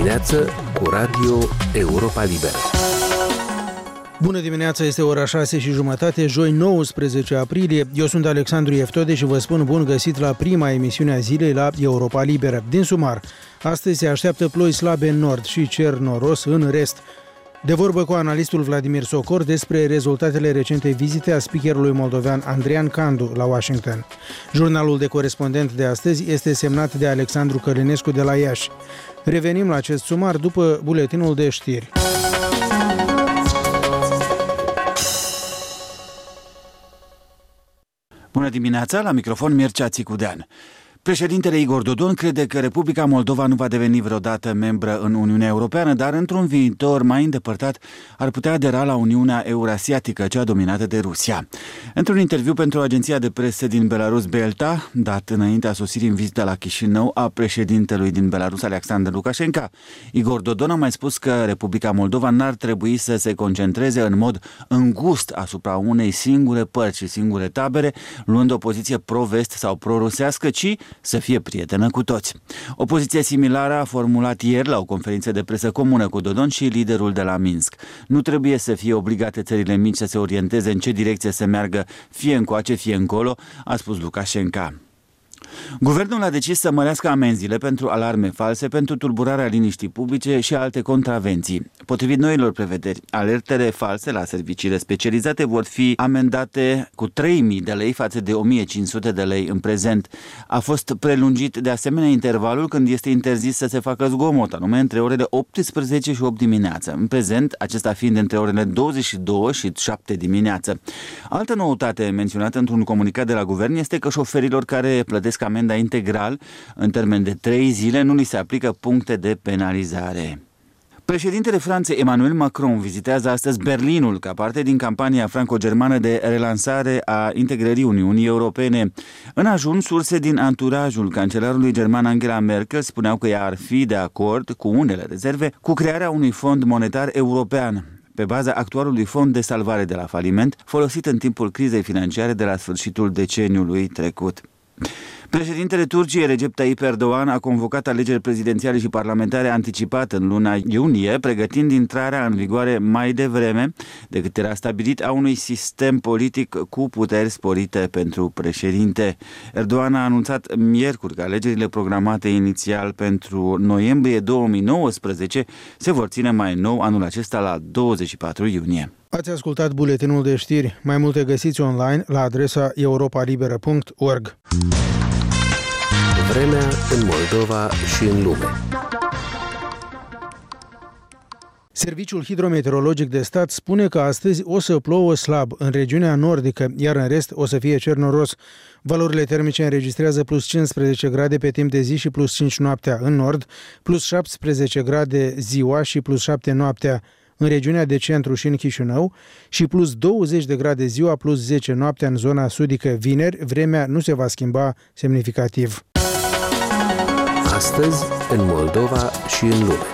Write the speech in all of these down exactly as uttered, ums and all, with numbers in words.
dimineață cu Radio Europa Liberă. Bună dimineața, este ora șase și jumătate, joi nouăsprezece aprilie. Eu sunt Alexandru Ieftode și vă spun bun găsit la prima emisiune a zilei la Europa Liberă. Din sumar, astăzi se așteaptă ploi slabe în nord și cer noros în rest. De vorbă cu analistul Vladimir Socor despre rezultatele recente vizite a speakerului moldovean Andrian Candu la Washington. Jurnalul de corespondent de astăzi este semnat de Alexandru Călinescu de la Iași. Revenim la acest sumar după buletinul de știri. Bună dimineața, la microfon Mircea Țicudean. Președintele Igor Dodon crede că Republica Moldova nu va deveni vreodată membră în Uniunea Europeană, dar într-un viitor mai îndepărtat ar putea adera la Uniunea Eurasiatică, cea dominată de Rusia. Într-un interviu pentru agenția de presă din Belarus Belta, dat înaintea sosirii în vizită la Chișinău a președintelui din Belarus Alexandru Lukashenko, Igor Dodon a mai spus că Republica Moldova n-ar trebui să se concentreze în mod îngust asupra unei singure părți și singure tabere, luând o poziție pro-vest sau pro-rusească, ci să fie prietenă cu toți. O poziție similară a formulat ieri la o conferință de presă comună cu Dodon și liderul de la Minsk. Nu trebuie să fie obligate țările mici să se orienteze în ce direcție să meargă, fie încoace, fie încolo, a spus Lukashenko. Guvernul a decis să mărească amenziile pentru alarme false, pentru tulburarea liniștii publice și alte contravenții. Potrivit noilor prevederi, alertele false la serviciile specializate vor fi amendate cu trei mii de lei față de o mie cinci sute de lei în prezent. A fost prelungit de asemenea intervalul când este interzis să se facă zgomot, anume între orele optsprezece și opt dimineață. În prezent, acesta fiind între orele douăzeci și două și șapte dimineață. Altă noutate menționată într-un comunicat de la guvern este că șoferilor care plătesc amenda integral în termen de trei zile nu li se aplică puncte de penalizare. Președintele Franței Emmanuel Macron vizitează astăzi Berlinul ca parte din campania franco-germană de relansare a integrării Uniunii Europene. În ajun, surse din anturajul cancelarului german Angela Merkel spuneau că ea ar fi de acord, cu unele rezerve, cu crearea unui fond monetar european, pe baza actualului fond de salvare de la faliment, folosit în timpul crizei financiare de la sfârșitul deceniului trecut. Președintele Turciei Recep Tayyip Erdogan a convocat alegeri prezidențiale și parlamentare anticipate în luna iunie, pregătind intrarea în vigoare mai devreme decât era stabilit a unui sistem politic cu puteri sporite pentru președinte. Erdogan a anunțat miercuri că alegerile programate inițial pentru noiembrie două mii nouăsprezece se vor ține mai nou anul acesta la douăzeci și patru iunie. Ați ascultat buletinul de știri. Mai multe găsiți online la adresa europa liberă punct org. Vremea în Moldova și în lume. Serviciul hidrometeorologic de stat spune că astăzi o să plouă slab în regiunea nordică, iar în rest o să fie cer noros. Valorile termice înregistrează plus cincisprezece grade pe timp de zi și plus cinci noaptea în nord, plus șaptesprezece grade ziua și plus șapte noaptea în regiunea de centru și în Chișinău și plus douăzeci de grade ziua, plus zece noaptea în zona sudică. Vineri, vremea nu se va schimba semnificativ. Astăzi, în Moldova și în lume.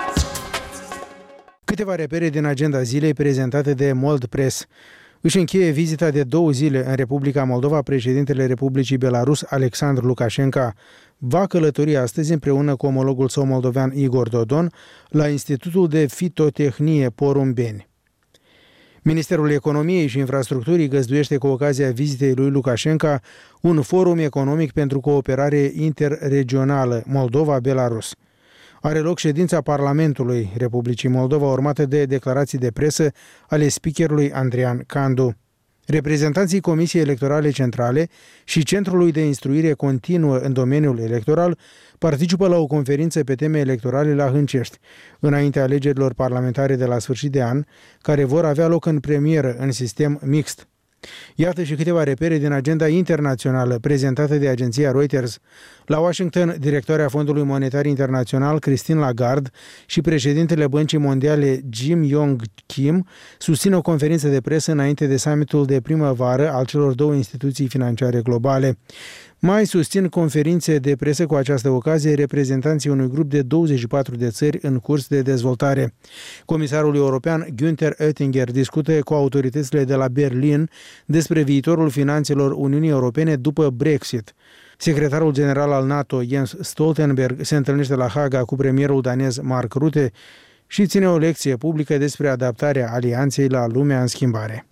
Câteva repere din agenda zilei prezentate de Mold Press. Își încheie vizita de două zile în Republica Moldova președintele Republicii Belarus, Alexandru Lukashenko. Va călători astăzi împreună cu omologul său moldovean Igor Dodon la Institutul de Fitotehnie Porumbeni. Ministerul Economiei și Infrastructurii găzduiește cu ocazia vizitei lui Lukashenko un forum economic pentru cooperare interregională Moldova-Belarus. Are loc ședința Parlamentului Republicii Moldova urmată de declarații de presă ale speakerului Andrian Candu. Reprezentanții Comisiei Electorale Centrale și Centrului de Instruire Continuă în domeniul electoral participă la o conferință pe teme electorale la Hâncești, înaintea alegerilor parlamentare de la sfârșit de an, care vor avea loc în premieră în sistem mixt. Iată și câteva repere din agenda internațională prezentată de agenția Reuters. La Washington, directoarea Fondului Monetar Internațional, Christine Lagarde, și președintele Băncii Mondiale, Jim Yong Kim, susțin o conferință de presă înainte de summitul de primăvară al celor două instituții financiare globale. Mai susțin conferințe de presă cu această ocazie reprezentanții unui grup de douăzeci și patru de țări în curs de dezvoltare. Comisarul european Günther Oettinger discută cu autoritățile de la Berlin despre viitorul finanțelor Uniunii Europene după Brexit. Secretarul general al NATO, Jens Stoltenberg, se întâlnește la Haga cu premierul danez Mark Rutte și ține o lecție publică despre adaptarea alianței la lumea în schimbare.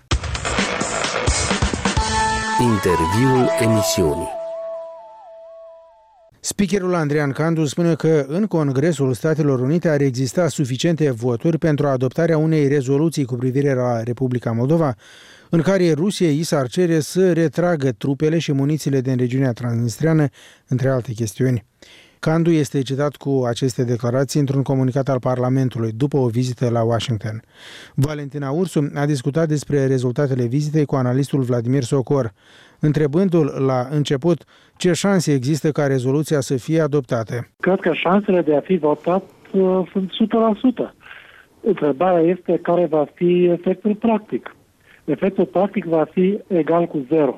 Interviul emisiunii. Speakerul Andrian Candu spune că în Congresul Statelor Unite ar exista suficiente voturi pentru adoptarea unei rezoluții cu privire la Republica Moldova, în care Rusiei i s-ar cere să retragă trupele și munițiile din regiunea transnistreană, între alte chestiuni. Candu este citat cu aceste declarații într-un comunicat al Parlamentului după o vizită la Washington. Valentina Ursu a discutat despre rezultatele vizitei cu analistul Vladimir Socor, întrebându-l la început ce șanse există ca rezoluția să fie adoptată. Cred că șansele de a fi votat uh, sunt o sută la sută. Întrebarea este care va fi efectul practic. Efectul practic va fi egal cu zero.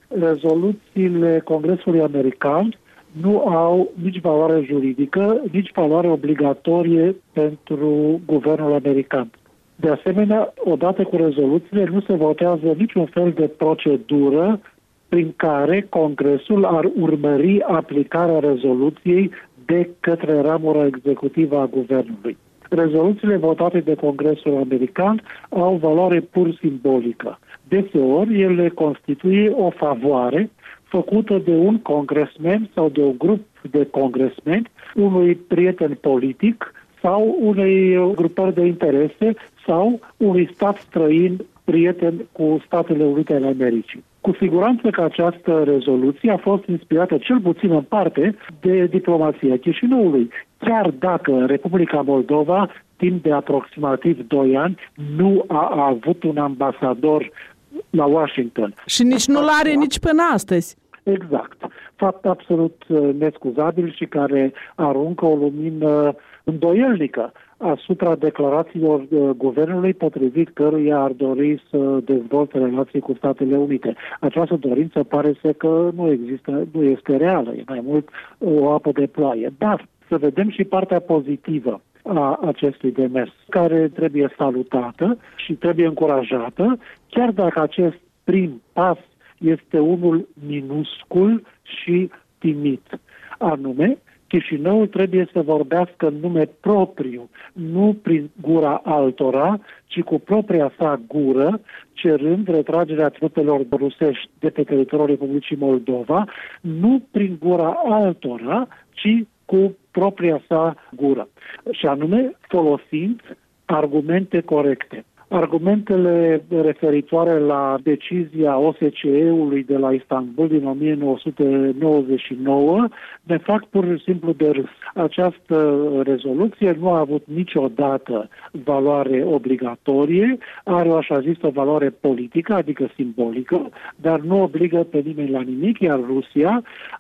Rezoluțiile Congresului American nu au nici valoare juridică, nici valoare obligatorie pentru guvernul american. De asemenea, odată cu rezoluțiile, nu se votează niciun fel de procedură prin care Congresul ar urmări aplicarea rezoluției de către ramura executivă a guvernului. Rezoluțiile votate de Congresul American au valoare pur simbolică. Deseori, ele constituie o favoare făcută de un congresmen sau de un grup de congresmeni, unui prieten politic sau unei grupări de interese sau unui stat străin prieten cu Statele Unite ale Americii. Cu siguranță că această rezoluție a fost inspirată cel puțin în parte de diplomația Chișinăului, chiar dacă Republica Moldova, timp de aproximativ doi ani, nu a avut un ambasador la Washington. Și nici nu l-are nici până astăzi. Exact. Fapt absolut nescuzabil și care aruncă o lumină îndoielnică asupra declarațiilor guvernului potrivit căruia ar dori să dezvolte relații cu Statele Unite. Această dorință pare să că nu există, nu este reală, e mai mult o apă de ploaie. Dar să vedem și partea pozitivă a acestui demers, care trebuie salutată și trebuie încurajată, chiar dacă acest prim pas este unul minuscul și timid. Anume, Chișinăul trebuie să vorbească în nume propriu, nu prin gura altora, ci cu propria sa gură, cerând retragerea trupelor rusești de pe teritoriul Republicii Moldova, nu prin gura altora, ci cu propria sa gură. Și anume, folosind argumente corecte. Argumentele referitoare la decizia O S C E-ului de la Istanbul din o mie nouă sute nouăzeci și nouă ne fac pur și simplu de râs. Această rezoluție nu a avut niciodată valoare obligatorie, are o așa zisă valoare politică, adică simbolică, dar nu obligă pe nimeni la nimic, iar Rusia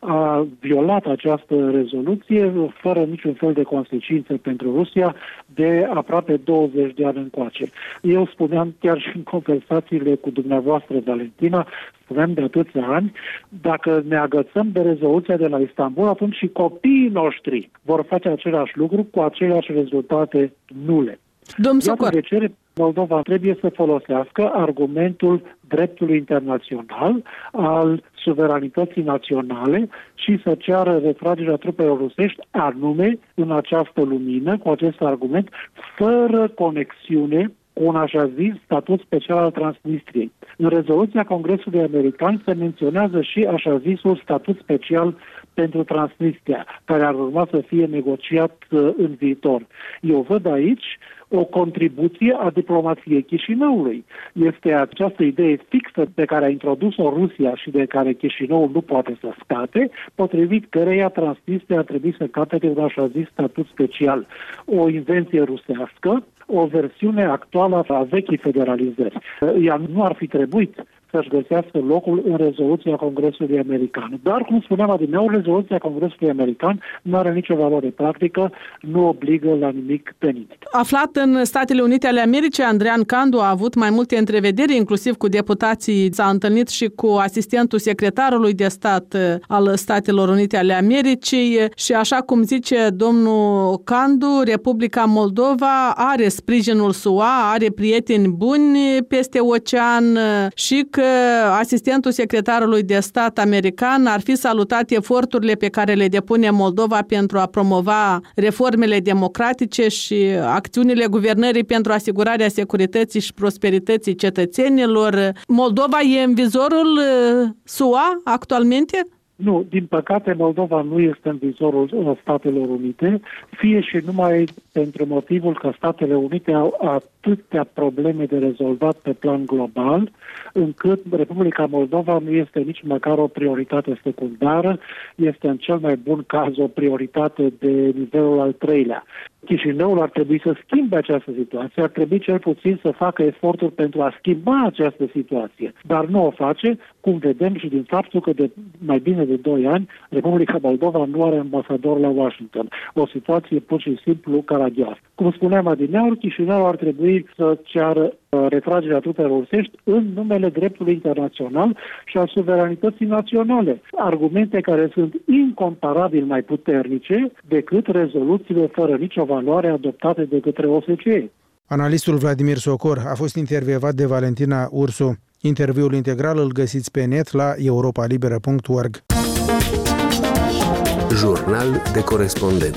a violat această rezoluție fără niciun fel de consecințe pentru Rusia de aproape douăzeci de ani încoace. Eu spuneam chiar și în conversațiile cu dumneavoastră, Valentina, spuneam de atâția ani, dacă ne agățăm de rezoluția de la Istanbul, atunci și copiii noștri vor face același lucru cu aceleași rezultate nule. Domnul Socor. Iată de ce Moldova trebuie să folosească argumentul dreptului internațional, al suveranității naționale și să ceară retragerea trupelor rusești, anume în această lumină, cu acest argument, fără conexiune cu un așa zis statut special al Transnistriei. În rezoluția Congresului American se menționează și așa zisul statut special pentru Transnistria, care ar urma să fie negociat uh, în viitor. Eu văd aici o contribuție a diplomației Chișinăului. Este această idee fixă pe care a introdus-o Rusia și de care Chișinăul nu poate să scape, potrivit căreia Transnistria ar trebui să capete un așa zis statut special. O invenție rusească, o versiune actuală a vechii federalizări. Ea nu ar fi trebuit să-și găsească locul în rezoluția Congresului American. Dar, cum spuneam adineauri, rezoluția Congresului American nu are nicio valoare practică, nu obligă la nimic pe nimeni. Aflat în Statele Unite ale Americii, Andrean Candu a avut mai multe întrevederi, inclusiv cu deputații, s-a întâlnit și cu asistentul secretarului de stat al Statelor Unite ale Americii și, așa cum zice domnul Candu, Republica Moldova are sprijinul S U A, are prieteni buni peste ocean și că asistentul secretarului de stat american ar fi salutat eforturile pe care le depune Moldova pentru a promova reformele democratice și acțiunile guvernării pentru asigurarea securității și prosperității cetățenilor. Moldova e în vizorul S U A actualmente? Nu, din păcate Moldova nu este în vizorul Statelor Unite, fie și numai pentru motivul că Statele Unite au atâtea probleme de rezolvat pe plan global, încât Republica Moldova nu este nici măcar o prioritate secundară, este în cel mai bun caz o prioritate de nivelul al treilea. Chișinăul ar trebui să schimbe această situație, ar trebui cel puțin să facă eforturi pentru a schimba această situație, dar nu o face, cum vedem și din faptul că de mai bine de doi ani Republica Moldova nu are ambasador la Washington. O situație pur și simplu caragioasă. Cum spuneam adineauri, Chișinăul ar trebui să ceară retragerea trupelor rusești în numele dreptului internațional și al suveranității naționale. Argumente care sunt incomparabil mai puternice decât rezoluțiile fără nicio valoare adoptate de către O S C E. Analistul Vladimir Socor a fost intervievat de Valentina Ursu. Interviul integral îl găsiți pe net la europa liberă punct org. Jurnal de corespondent.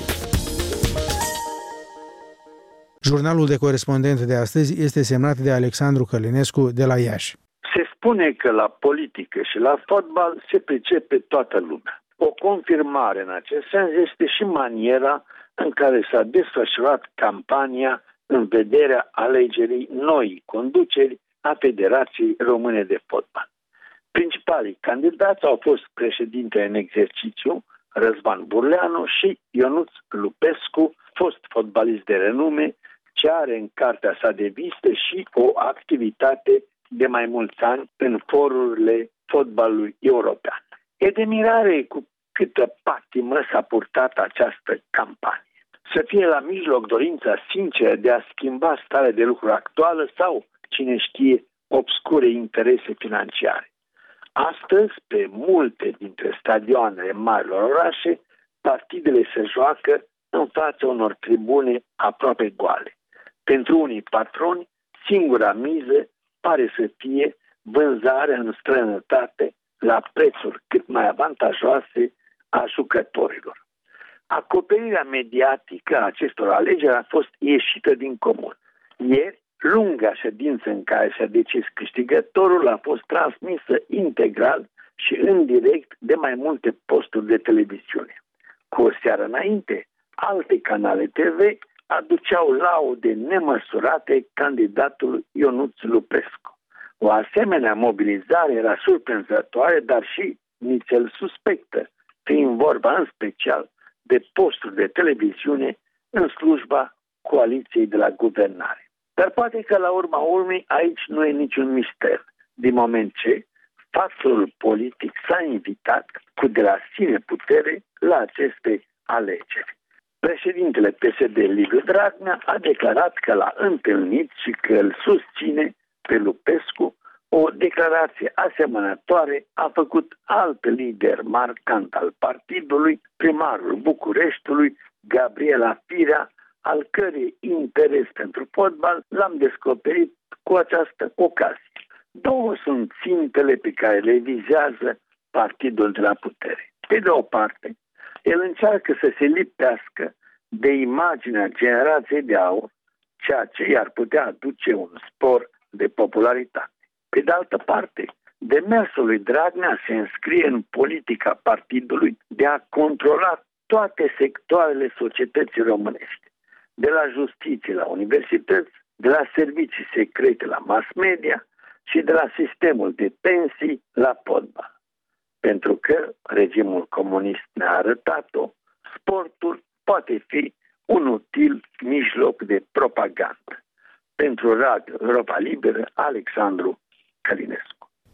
Jurnalul de corespondent de astăzi este semnat de Alexandru Călinescu de la Iași. Se spune că la politică și la fotbal se pricepe toată lumea. O confirmare în acest sens este și maniera în care s-a desfășurat campania în vederea alegerii noii conduceri a Federației Române de Fotbal. Principalii candidați au fost președintele în exercițiu, Răzvan Burleanu, și Ionuț Lupescu, fost fotbalist de renume, ce are în cartea sa de vizite și o activitate de mai mulți ani în forurile fotbalului european. E de mirare cu câtă patimă s-a purtat această campanie. Să fie la mijloc dorința sinceră de a schimba starea de lucruri actuală sau, cine știe, obscure interese financiare. Astăzi, pe multe dintre stadioanele marilor orașe, partidele se joacă în fața unor tribune aproape goale. Pentru unii patroni, singura miză pare să fie vânzarea în străinătate la prețuri cât mai avantajoase a jucătorilor. Acoperirea mediatică a acestor alegeri a fost ieșită din comun. Ieri, lunga ședință în care s-a decis câștigătorul a fost transmisă integral și în direct de mai multe posturi de televiziune. Cu o seară înainte, alte canale T V aduceau laude nemăsurate candidatului Ionuț Lupescu. O asemenea mobilizare era surprinzătoare, dar și nițel suspectă, fiind vorba în special de posturi de televiziune în slujba coaliției de la guvernare. Dar poate că la urma urmei aici nu e niciun mister, din moment ce factorul politic s-a invitat cu de la sine putere la aceste alegeri. Președintele P S D, Liviu Dragnea, a declarat că l-a întâlnit și că îl susține pe Lupescu. O declarație asemănătoare a făcut alt lider marcant al partidului, primarul Bucureștiului, Gabriela Firea, al cărei interes pentru fotbal l-am descoperit cu această ocazie. Două sunt țintele pe care le vizează partidul de la putere. Pe de o parte, el încearcă să se lipească de imaginea generației de aur, ceea ce i-ar putea aduce un spor de popularitate. Pe de altă parte, demersul lui Dragnea se înscrie în politica partidului de a controla toate sectoarele societății românești, de la justiție la universități, de la servicii secrete la mass media și de la sistemul de pensii la fotbal. Pentru că regimul comunist ne-a arătat-o, sportul poate fi un util mijloc de propagandă. Pentru Radio Europa Liberă, Alexandru Călinescu.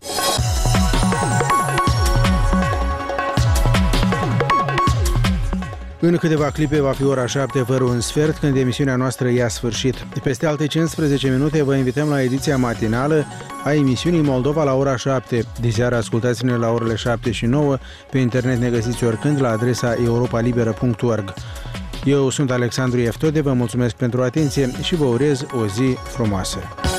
În câteva clipe va fi ora șapte fără un sfert, când emisiunea noastră ia sfârșit. Peste alte cincisprezece minute vă invităm la ediția matinală a emisiunii Moldova la ora șapte. Diseară ascultați-ne la orele șapte și nouă. Pe internet ne găsiți oricând la adresa europa liberă punct org. Eu sunt Alexandru Eftode, vă mulțumesc pentru atenție și vă urez o zi frumoasă.